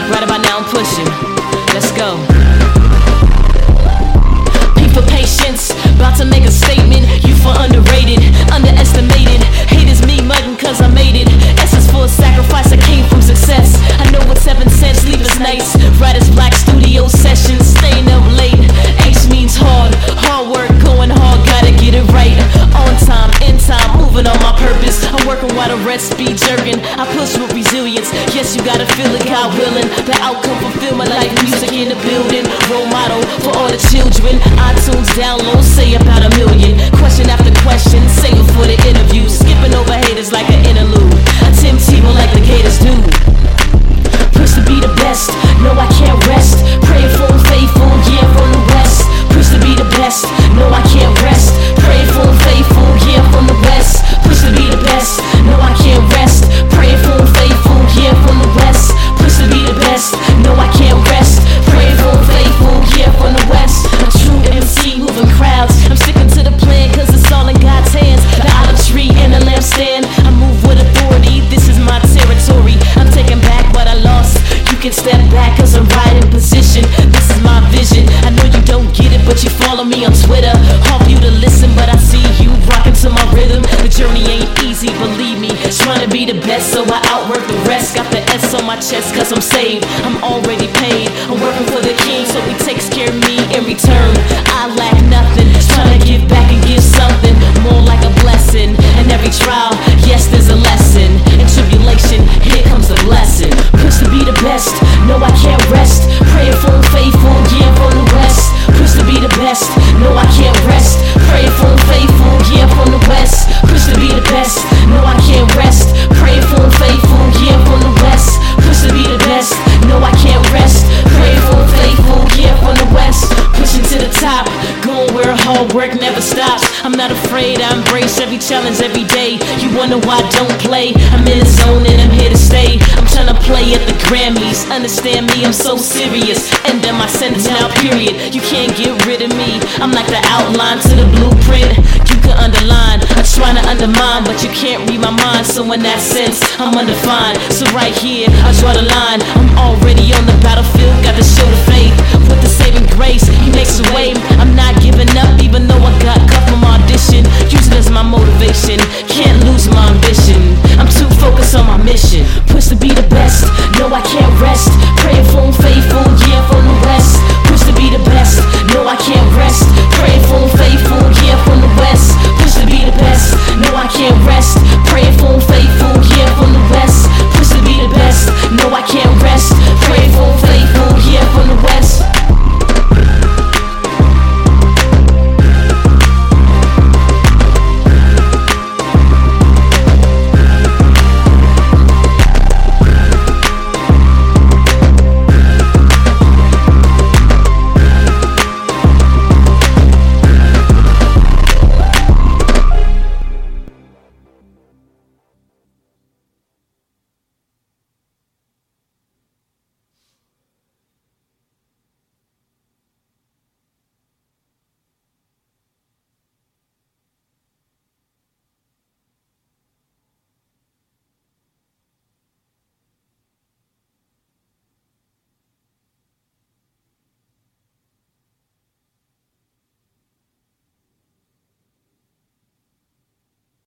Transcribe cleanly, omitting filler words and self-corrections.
Right about now I'm pushing. Let's go. P for patience, about to make a statement. U for underrated, underestimated. Haters me mugging cause I made it. S is for sacrifice, I came from success. I know what 7 cents, sleepless nights. Writer's black studio sessions, staying up late. H means hard, hard work, going hard, gotta get it right. On time, in time, moving on my purpose. I'm working while the rest be jerking. I push with resilience, yes you gotta feel it, God willing. The outcome fulfill my life, music in the building. Role model for all the children. iTunes download, say about 1 million. Question after question, save it for the interview. Skipping over haters like an interlude. A Tim Tebow like the Gators do. Push to be the best, no I can't rest. Praying for him faithful, yeah from the west. Push to be the best, no I can't rest. Praying for him faithful, yeah from the west. Push to be the best, no I can't rest. Praying for him faithful, yeah from the west. Push to be the best, no I can't rest. Praying for him faithful, yeah from the west. A true MC moving crowds, I'm sticking to the plan cause it's all in God's hands. The olive tree and the lampstand, I move with authority, this is my territory. I'm taking back what I lost. You can step back cause I'm right in position. This is my vision, I know you don't get it but you follow me on Twitter. Hard for you to listen but I see you rocking to my rhythm. The journey ain't easy, believe me. Trying to be the best so I outwork the rest. Got the S on my chest cause I'm saved, I'm already paid. I'm working for the king so he takes care of me in return. I lack nothing, trying to give back and give something more like a blessing. In every trial, yes there's a lesson. In tribulation, here comes the blessing. Push to be the best, no I can't rest. Praying for him faithful, yeah from the west. Push to be the best, no I can't rest. Praying for him faithful, yeah from the west. Push to be the best, no I can't rest. Praying for him faithful, yeah from the west. Push to be the best, no I can't rest. Praying for him faithful, yeah from the west. Pushing to the top, going where hard work never stops. I'm not afraid, I embrace every challenge every day. You wonder why I don't play, I'm in the zone and I'm here to stay. I'm trying to play at the Grammys, understand me, I'm so serious. End of my sentence now, period. You can't get rid of me, I'm like the outline to the blueprint. You can underline, I'm trying to undermine, but you can't read my mind. So in that sense, I'm undefined. So right here, I draw the line,